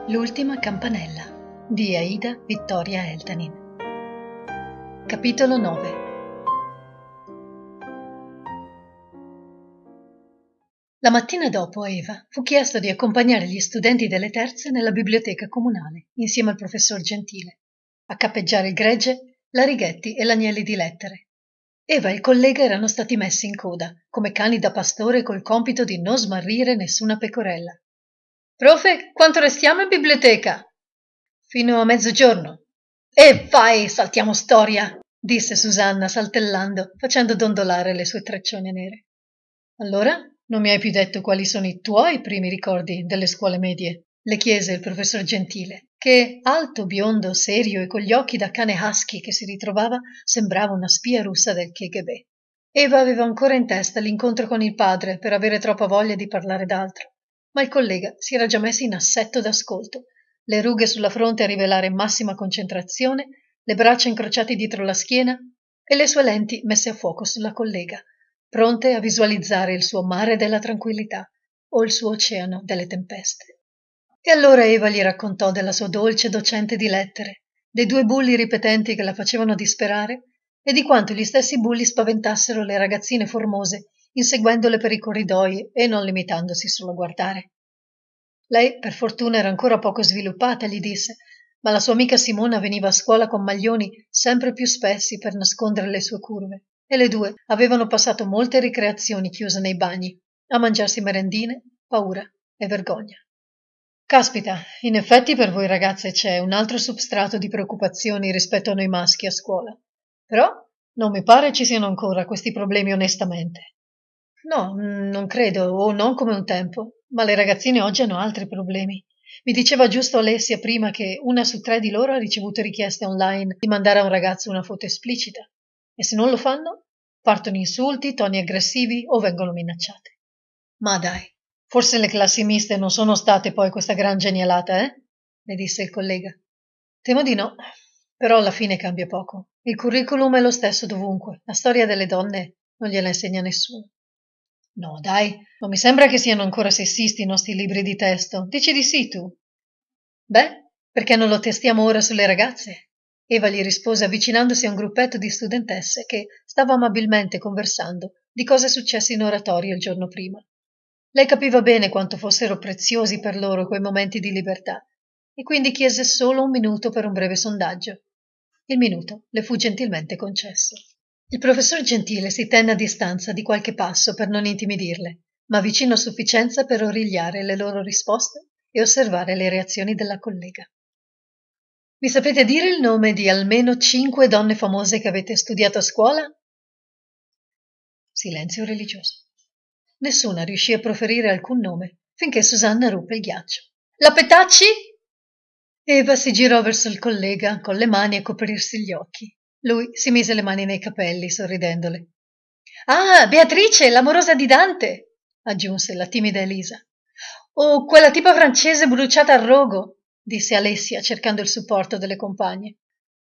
L'ultima campanella di Aida Vittoria Eltanin. Capitolo 9. La mattina dopo a Eva fu chiesto di accompagnare gli studenti delle terze nella biblioteca comunale, insieme al professor Gentile, a cappeggiare il gregge, la Righetti e l'Agnelli di lettere. Eva e il collega erano stati messi in coda, come cani da pastore col compito di non smarrire nessuna pecorella. «Profe, quanto restiamo in biblioteca?» «Fino a mezzogiorno». «E vai, saltiamo storia», disse Susanna saltellando, facendo dondolare le sue treccione nere. «Allora, non mi hai più detto quali sono i tuoi primi ricordi delle scuole medie?» le chiese il professor Gentile, che, alto, biondo, serio e con gli occhi da cane husky che si ritrovava, sembrava una spia russa del KGB. Eva aveva ancora in testa l'incontro con il padre per avere troppa voglia di parlare d'altro, ma il collega si era già messo in assetto d'ascolto, le rughe sulla fronte a rivelare massima concentrazione, le braccia incrociate dietro la schiena e le sue lenti messe a fuoco sulla collega, pronte a visualizzare il suo mare della tranquillità o il suo oceano delle tempeste. E allora Eva gli raccontò della sua dolce docente di lettere, dei 2 bulli ripetenti che la facevano disperare e di quanto gli stessi bulli spaventassero le ragazzine formose inseguendole per i corridoi e non limitandosi solo a guardare. Lei, per fortuna, era ancora poco sviluppata, gli disse, ma la sua amica Simona veniva a scuola con maglioni sempre più spessi per nascondere le sue curve, e le due avevano passato molte ricreazioni chiuse nei bagni, a mangiarsi merendine, paura e vergogna. Caspita, in effetti per voi ragazze c'è un altro substrato di preoccupazioni rispetto a noi maschi a scuola. Però non mi pare ci siano ancora questi problemi onestamente. No, non credo, o non come un tempo, ma le ragazzine oggi hanno altri problemi. Mi diceva giusto Alessia prima che 1 su 3 di loro ha ricevuto richieste online di mandare a un ragazzo una foto esplicita. E se non lo fanno, partono insulti, toni aggressivi o vengono minacciate. Ma dai, forse le classi miste non sono state poi questa gran genialata, eh? Le disse il collega. Temo di no, però alla fine cambia poco. Il curriculum è lo stesso dovunque, la storia delle donne non gliela insegna nessuno. No, dai, non mi sembra che siano ancora sessisti i nostri libri di testo. Dici di sì tu? Beh, perché non lo testiamo ora sulle ragazze? Eva gli rispose avvicinandosi a un gruppetto di studentesse che stava amabilmente conversando di cose successe in oratorio il giorno prima. Lei capiva bene quanto fossero preziosi per loro quei momenti di libertà e quindi chiese solo 1 minuto per un breve sondaggio. Il minuto le fu gentilmente concesso. Il professor Gentile si tenne a distanza di qualche passo per non intimidirle, ma vicino a sufficienza per origliare le loro risposte e osservare le reazioni della collega. Mi sapete dire il nome di almeno 5 donne famose che avete studiato a scuola? Silenzio religioso. Nessuna riuscì a proferire alcun nome, finché Susanna ruppe il ghiaccio. La Petacci? Eva si girò verso il collega con le mani a coprirsi gli occhi. Lui si mise le mani nei capelli, sorridendole. «Ah, Beatrice, l'amorosa di Dante!» aggiunse la timida Elisa. «O quella tipa francese bruciata al rogo!» disse Alessia, cercando il supporto delle compagne.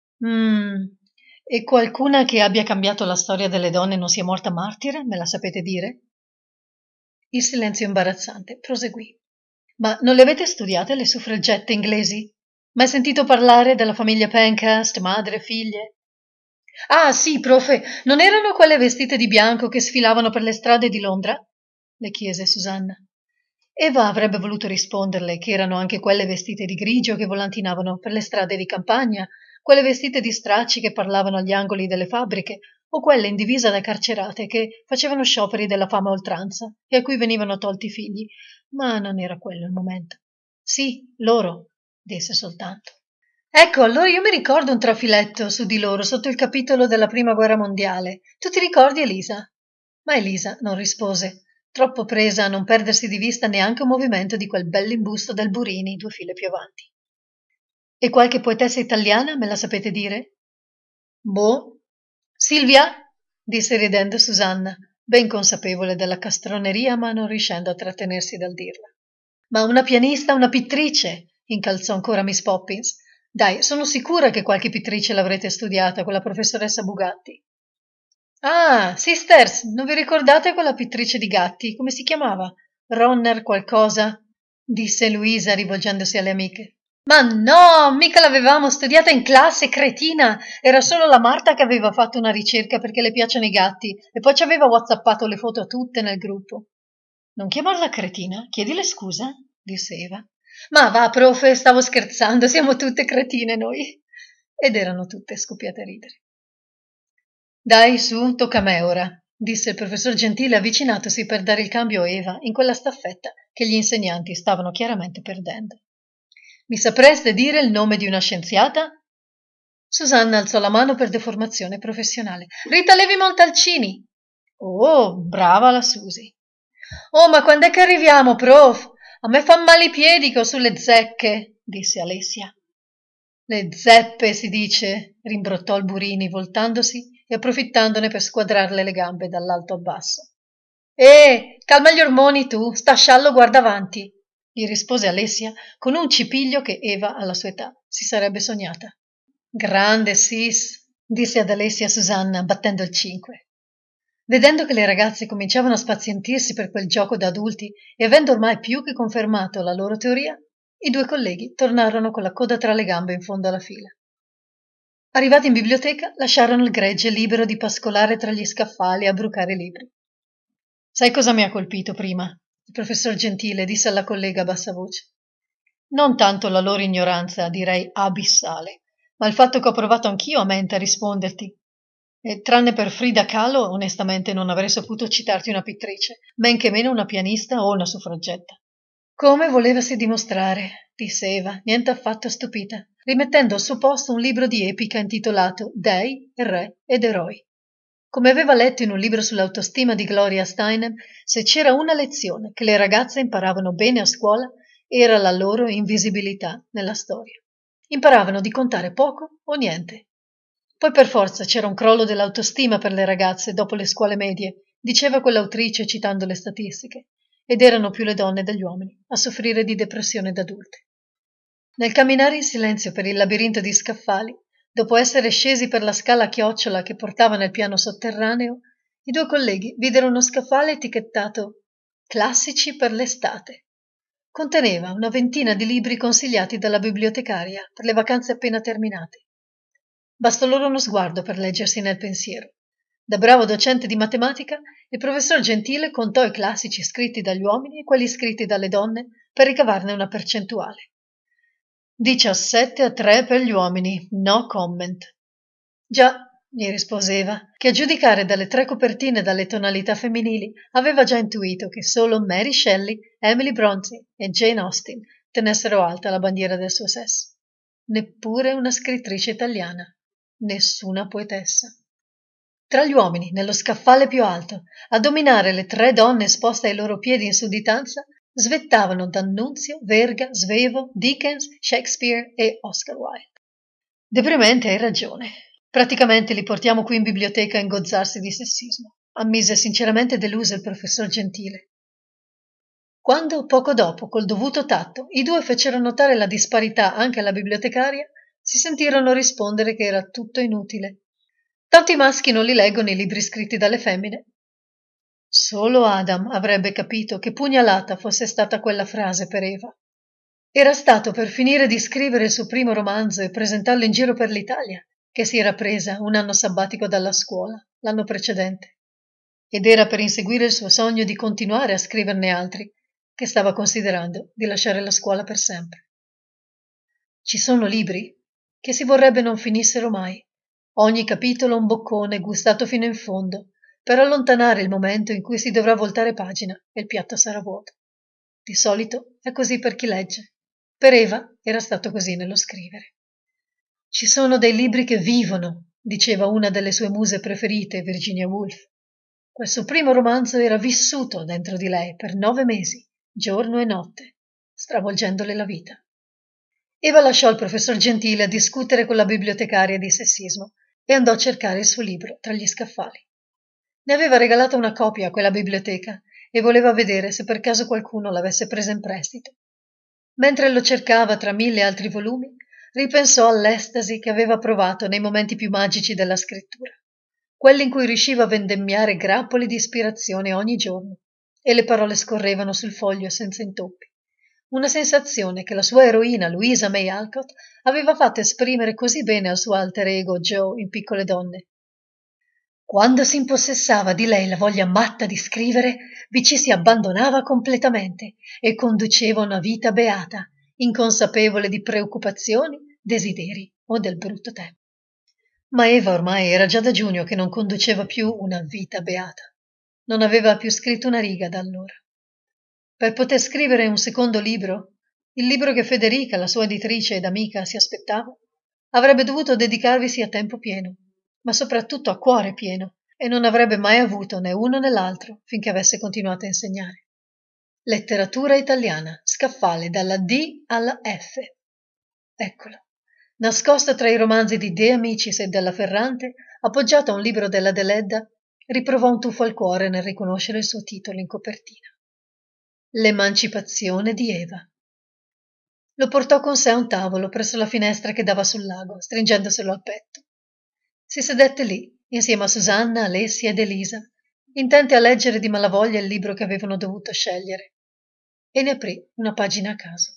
E qualcuna che abbia cambiato la storia delle donne non sia morta martire? Me la sapete dire? Il silenzio imbarazzante proseguì. «Ma non le avete studiate le suffragette inglesi? Mai sentito parlare della famiglia Pankhurst, madre e figlie?» «Ah, sì, profe, non erano quelle vestite di bianco che sfilavano per le strade di Londra?» le chiese Susanna. Eva avrebbe voluto risponderle che erano anche quelle vestite di grigio che volantinavano per le strade di campagna, quelle vestite di stracci che parlavano agli angoli delle fabbriche, o quelle in divisa da carcerate che facevano scioperi della fame a oltranza e a cui venivano tolti i figli, ma non era quello il momento. «Sì, loro», disse soltanto. «Ecco, allora io mi ricordo un trafiletto su di loro sotto il capitolo della Prima Guerra Mondiale. Tu ti ricordi, Elisa?» Ma Elisa non rispose, troppo presa a non perdersi di vista neanche un movimento di quel bell'imbusto del Burini 2 file più avanti. «E qualche poetessa italiana, me la sapete dire?» «Boh. Silvia?» disse ridendo Susanna, ben consapevole della castroneria ma non riuscendo a trattenersi dal dirla. «Ma una pianista, una pittrice?» incalzò ancora Miss Poppins. «Dai, sono sicura che qualche pittrice l'avrete studiata con la professoressa Bugatti». «Ah, sisters, non vi ricordate quella pittrice di gatti? Come si chiamava? Ronner qualcosa?» disse Luisa rivolgendosi alle amiche. Ma no, mica l'avevamo studiata in classe, cretina! Era solo la Marta che aveva fatto una ricerca perché le piacciono i gatti e poi ci aveva whatsappato le foto a tutte nel gruppo. Non chiamarla cretina, chiedile scusa, disse Eva. Ma va, profe, stavo scherzando, siamo tutte cretine noi. Ed erano tutte scoppiate a ridere. Dai, su, tocca a me ora, disse il professor Gentile avvicinatosi per dare il cambio a Eva in quella staffetta che gli insegnanti stavano chiaramente perdendo. Mi sapreste dire il nome di una scienziata? Susanna alzò la mano per deformazione professionale. Rita Levi Montalcini. Oh, brava la Susi. Oh, ma quando è che arriviamo, prof? A me fan male i piedi che ho sulle zecche, disse Alessia. Le zeppe, si dice, rimbrottò il Burini, voltandosi e approfittandone per squadrarle le gambe dall'alto a basso. Calma gli ormoni tu, sta sciallo guarda avanti, gli rispose Alessia con un cipiglio che Eva, alla sua età, si sarebbe sognata. Grande, sis, disse ad Alessia Susanna, battendo il 5. Vedendo che le ragazze cominciavano a spazientirsi per quel gioco da adulti e avendo ormai più che confermato la loro teoria, i due colleghi tornarono con la coda tra le gambe in fondo alla fila. Arrivati in biblioteca, lasciarono il gregge libero di pascolare tra gli scaffali e a brucare libri. Sai cosa mi ha colpito prima? Il professor Gentile disse alla collega a bassa voce. Non tanto la loro ignoranza, direi abissale, ma il fatto che ho provato anch'io a mente a risponderti. E tranne per Frida Kahlo, onestamente non avrei saputo citarti una pittrice, men che meno una pianista o una suffragetta. Come volevasi dimostrare, disse Eva, niente affatto stupita, rimettendo al suo posto un libro di epica intitolato Dei, Re ed Eroi. Come aveva letto in un libro sull'autostima di Gloria Steinem, se c'era una lezione che le ragazze imparavano bene a scuola, era la loro invisibilità nella storia. Imparavano di contare poco o niente. Poi per forza c'era un crollo dell'autostima per le ragazze dopo le scuole medie, diceva quell'autrice citando le statistiche, ed erano più le donne degli uomini a soffrire di depressione d'adulte. Nel camminare in silenzio per il labirinto di scaffali, dopo essere scesi per la scala a chiocciola che portava nel piano sotterraneo, i due colleghi videro uno scaffale etichettato Classici per l'estate. Conteneva una ventina di libri consigliati dalla bibliotecaria per le vacanze appena terminate. Bastò loro uno sguardo per leggersi nel pensiero. Da bravo docente di matematica, il professor Gentile contò i classici scritti dagli uomini e quelli scritti dalle donne per ricavarne una percentuale. 17-3 per gli uomini, no comment. Già, gli rispose Eva, che a giudicare dalle 3 copertine e dalle tonalità femminili aveva già intuito che solo Mary Shelley, Emily Bronte e Jane Austen tenessero alta la bandiera del suo sesso. Neppure una scrittrice italiana, nessuna poetessa. Tra gli uomini, nello scaffale più alto, a dominare le 3 donne esposte ai loro piedi in sudditanza, svettavano D'Annunzio, Verga, Svevo, Dickens, Shakespeare e Oscar Wilde. Deprimente, hai ragione. Praticamente li portiamo qui in biblioteca a ingozzarsi di sessismo, ammise sinceramente deluso il professor Gentile. Quando, poco dopo, col dovuto tatto, i due fecero notare la disparità anche alla bibliotecaria, si sentirono rispondere che era tutto inutile. Tanto i maschi non li leggono i libri scritti dalle femmine. Solo Adam avrebbe capito che pugnalata fosse stata quella frase per Eva. Era stato per finire di scrivere il suo primo romanzo e presentarlo in giro per l'Italia che si era presa un anno sabbatico dalla scuola, l'anno precedente, ed era per inseguire il suo sogno di continuare a scriverne altri, che stava considerando di lasciare la scuola per sempre. Ci sono libri che si vorrebbe non finissero mai, ogni capitolo un boccone gustato fino in fondo, per allontanare il momento in cui si dovrà voltare pagina e il piatto sarà vuoto. Di solito è così per chi legge. Per Eva era stato così nello scrivere. Ci sono dei libri che vivono, diceva una delle sue muse preferite, Virginia Woolf. Quel suo primo romanzo era vissuto dentro di lei per 9 mesi, giorno e notte, stravolgendole la vita. Eva lasciò il professor Gentile a discutere con la bibliotecaria di sessismo e andò a cercare il suo libro tra gli scaffali. Ne aveva regalata una copia a quella biblioteca e voleva vedere se per caso qualcuno l'avesse presa in prestito. Mentre lo cercava tra 1000 altri volumi, ripensò all'estasi che aveva provato nei momenti più magici della scrittura, quelli in cui riusciva a vendemmiare grappoli di ispirazione ogni giorno, e le parole scorrevano sul foglio senza intoppi, una sensazione che la sua eroina Louisa May Alcott aveva fatto esprimere così bene al suo alter ego Joe in Piccole donne. Quando si impossessava di lei la voglia matta di scrivere, vi ci si abbandonava completamente e conduceva una vita beata, inconsapevole di preoccupazioni, desideri o del brutto tempo. Ma Eva ormai era già da giugno che non conduceva più una vita beata. Non aveva più scritto una riga da allora. Per poter scrivere un secondo libro, il libro che Federica, la sua editrice ed amica, si aspettava, avrebbe dovuto dedicarvisi a tempo pieno, ma soprattutto a cuore pieno, e non avrebbe mai avuto né uno né l'altro finché avesse continuato a insegnare. Letteratura italiana, scaffale dalla D alla F. Eccolo, nascosto tra i romanzi di De Amicis e della Ferrante, appoggiato a un libro della Deledda, riprovò un tuffo al cuore nel riconoscere il suo titolo in copertina. L'emancipazione di Eva. Lo portò con sé a un tavolo presso la finestra che dava sul lago, stringendoselo al petto. Si sedette lì, insieme a Susanna, Alessia ed Elisa, intente a leggere di malavoglia il libro che avevano dovuto scegliere, e ne aprì una pagina a caso.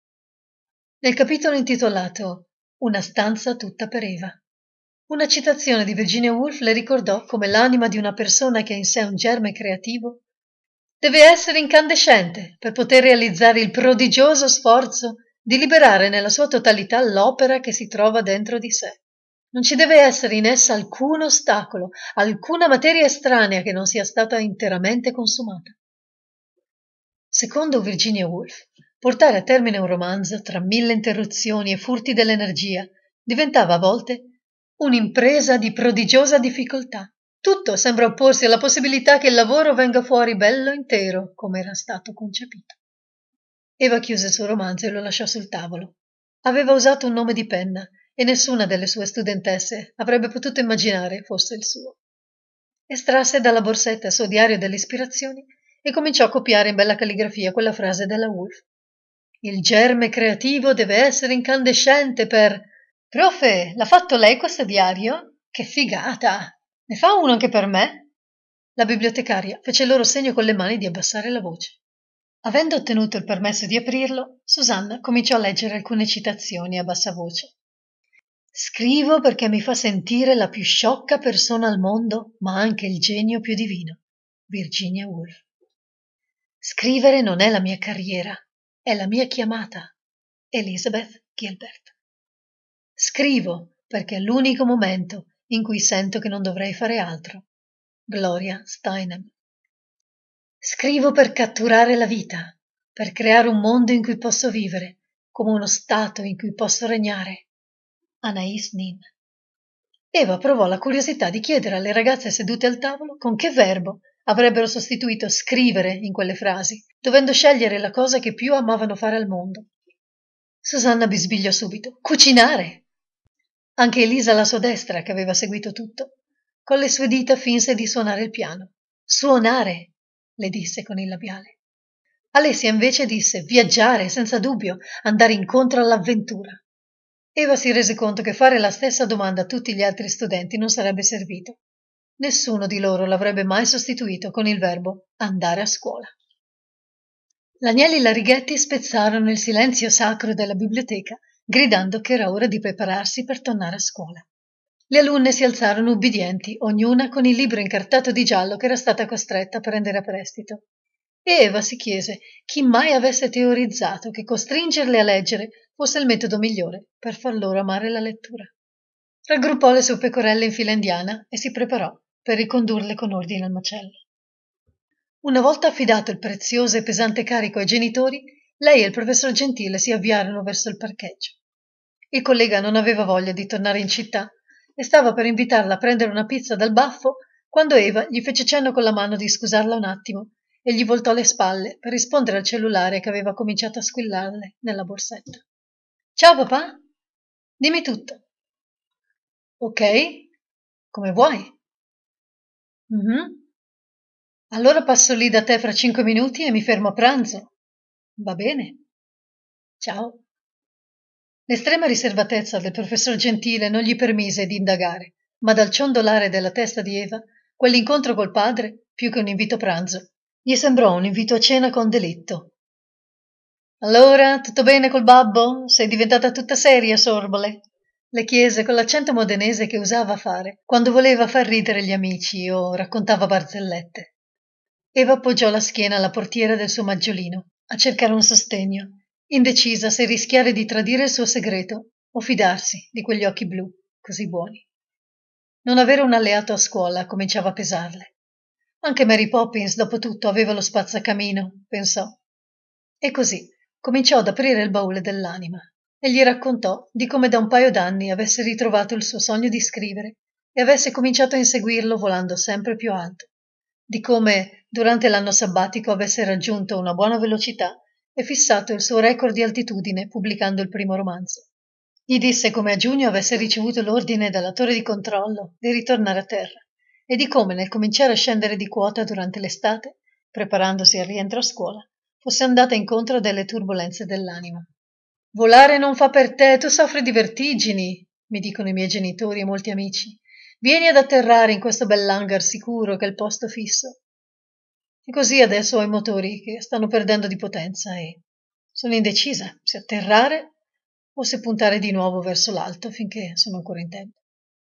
Nel capitolo intitolato Una stanza tutta per Eva, una citazione di Virginia Woolf le ricordò come l'anima di una persona che ha in sé un germe creativo deve essere incandescente per poter realizzare il prodigioso sforzo di liberare nella sua totalità l'opera che si trova dentro di sé. Non ci deve essere in essa alcun ostacolo, alcuna materia estranea che non sia stata interamente consumata. Secondo Virginia Woolf, portare a termine un romanzo, tra mille interruzioni e furti dell'energia, diventava a volte un'impresa di prodigiosa difficoltà. Tutto sembra opporsi alla possibilità che il lavoro venga fuori bello intero, come era stato concepito. Eva chiuse il suo romanzo e lo lasciò sul tavolo. Aveva usato un nome di penna e nessuna delle sue studentesse avrebbe potuto immaginare fosse il suo. Estrasse dalla borsetta il suo diario delle ispirazioni e cominciò a copiare in bella calligrafia quella frase della Woolf. Il germe creativo deve essere incandescente per... Profe, l'ha fatto lei questo diario? Che figata! Ne fa uno anche per me? La bibliotecaria fece loro segno con le mani di abbassare la voce. Avendo ottenuto il permesso di aprirlo, Susanna cominciò a leggere alcune citazioni a bassa voce. Scrivo perché mi fa sentire la più sciocca persona al mondo, ma anche il genio più divino. Virginia Woolf. Scrivere non è la mia carriera, è la mia chiamata. Elizabeth Gilbert. Scrivo perché è l'unico momento in cui sento che non dovrei fare altro. Gloria Steinem. Scrivo per catturare la vita, per creare un mondo in cui posso vivere, come uno stato in cui posso regnare. Anais Nin. Eva provò la curiosità di chiedere alle ragazze sedute al tavolo con che verbo avrebbero sostituito scrivere in quelle frasi, dovendo scegliere la cosa che più amavano fare al mondo. Susanna bisbigliò subito. Cucinare! Anche Elisa alla sua destra, che aveva seguito tutto, con le sue dita finse di suonare il piano. Suonare! Le disse con il labiale. Alessia invece disse viaggiare, senza dubbio, andare incontro all'avventura. Eva si rese conto che fare la stessa domanda a tutti gli altri studenti non sarebbe servito. Nessuno di loro l'avrebbe mai sostituito con il verbo andare a scuola. L'Agnelli e la Righetti spezzarono il silenzio sacro della biblioteca, gridando che era ora di prepararsi per tornare a scuola. Le alunne si alzarono ubbidienti, ognuna con il libro incartato di giallo che era stata costretta a prendere a prestito. E Eva si chiese chi mai avesse teorizzato che costringerle a leggere fosse il metodo migliore per far loro amare la lettura. Raggruppò le sue pecorelle in fila indiana e si preparò per ricondurle con ordine al macello. Una volta affidato il prezioso e pesante carico ai genitori, lei e il professor Gentile si avviarono verso il parcheggio. Il collega non aveva voglia di tornare in città e stava per invitarla a prendere una pizza dal baffo quando Eva gli fece cenno con la mano di scusarla un attimo e gli voltò le spalle per rispondere al cellulare che aveva cominciato a squillarle nella borsetta. Ciao papà, dimmi tutto. Ok, come vuoi. Allora passo lì da te fra 5 minuti e mi fermo a pranzo. Va bene. Ciao. L'estrema riservatezza del professor Gentile non gli permise di indagare, ma dal ciondolare della testa di Eva, quell'incontro col padre, più che un invito a pranzo, gli sembrò un invito a cena con delitto. Allora, tutto bene col babbo? Sei diventata tutta seria, Sorbole? Le chiese con l'accento modenese che usava fare quando voleva far ridere gli amici o raccontava barzellette. Eva appoggiò la schiena alla portiera del suo maggiolino a cercare un sostegno, indecisa se rischiare di tradire il suo segreto o fidarsi di quegli occhi blu così buoni. Non avere un alleato a scuola cominciava a pesarle. Anche Mary Poppins, dopo tutto, aveva lo spazzacamino, pensò. E così cominciò ad aprire il baule dell'anima e gli raccontò di come da un paio d'anni avesse ritrovato il suo sogno di scrivere e avesse cominciato a inseguirlo volando sempre più alto, di come durante l'anno sabbatico avesse raggiunto una buona velocità e fissato il suo record di altitudine pubblicando il primo romanzo. Gli disse come a giugno avesse ricevuto l'ordine dalla torre di controllo di ritornare a terra e di come nel cominciare a scendere di quota durante l'estate, preparandosi al rientro a scuola, fosse andata incontro a delle turbolenze dell'anima. Volare non fa per te, tu soffri di vertigini, mi dicono i miei genitori e molti amici. Vieni ad atterrare in questo bell'hangar sicuro che è il posto fisso. E così adesso ho i motori che stanno perdendo di potenza e sono indecisa se atterrare o se puntare di nuovo verso l'alto finché sono ancora in tempo.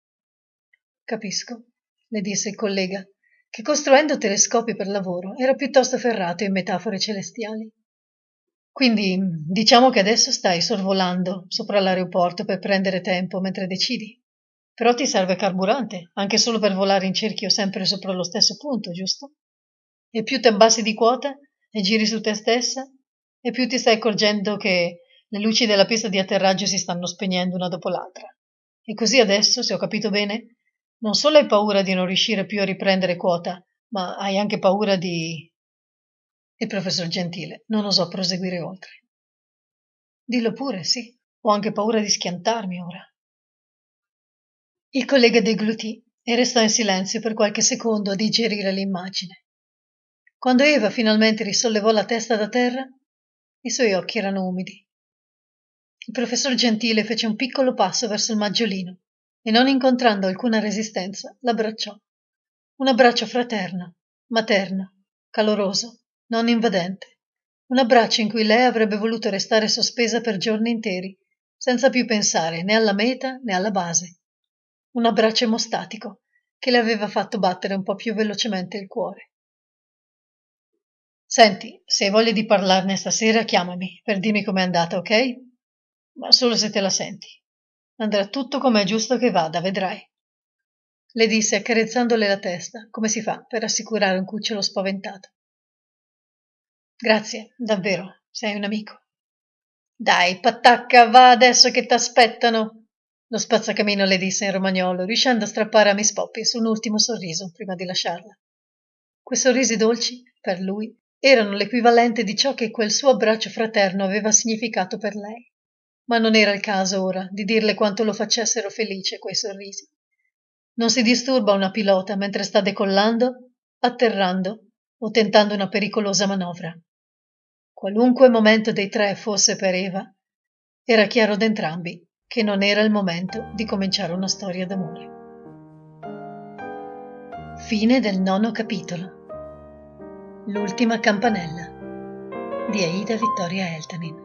Capisco, le disse il collega, che costruendo telescopi per lavoro era piuttosto ferrato in metafore celestiali. Quindi diciamo che adesso stai sorvolando sopra l'aeroporto per prendere tempo mentre decidi. Però ti serve carburante, anche solo per volare in cerchio sempre sopra lo stesso punto, giusto? E più ti abbassi di quota e giri su te stessa, e più ti stai accorgendo che le luci della pista di atterraggio si stanno spegnendo una dopo l'altra. E così adesso, se ho capito bene, non solo hai paura di non riuscire più a riprendere quota, ma hai anche paura di... Il professor Gentile non osò proseguire oltre. Dillo pure, sì, ho anche paura di schiantarmi ora. Il collega deglutì e restò in silenzio per qualche secondo a digerire l'immagine. Quando Eva finalmente risollevò la testa da terra, i suoi occhi erano umidi. Il professor Gentile fece un piccolo passo verso il maggiolino e, non incontrando alcuna resistenza, l'abbracciò. Un abbraccio fraterno, materno, caloroso, non invadente. Un abbraccio in cui lei avrebbe voluto restare sospesa per giorni interi, senza più pensare né alla meta né alla base. Un abbraccio emostatico che le aveva fatto battere un po' più velocemente il cuore. Senti, se hai voglia di parlarne stasera, chiamami per dirmi com'è andata, ok? Ma solo se te la senti. Andrà tutto come è giusto che vada, vedrai. Le disse accarezzandole la testa, come si fa per rassicurare un cucciolo spaventato. Grazie, davvero, sei un amico. Dai, patacca, va adesso che t'aspettano. Lo spazzacamino le disse in romagnolo, riuscendo a strappare a Miss Poppins un ultimo sorriso prima di lasciarla. Quei sorrisi dolci, per lui, erano l'equivalente di ciò che quel suo abbraccio fraterno aveva significato per lei. Ma non era il caso ora di dirle quanto lo facessero felice quei sorrisi. Non si disturba una pilota mentre sta decollando, atterrando o tentando una pericolosa manovra. Qualunque momento dei tre fosse per Eva, era chiaro ad entrambi che non era il momento di cominciare una storia d'amore. Fine del 9° capitolo. L'ultima campanella di Aida Vittoria Eltanin.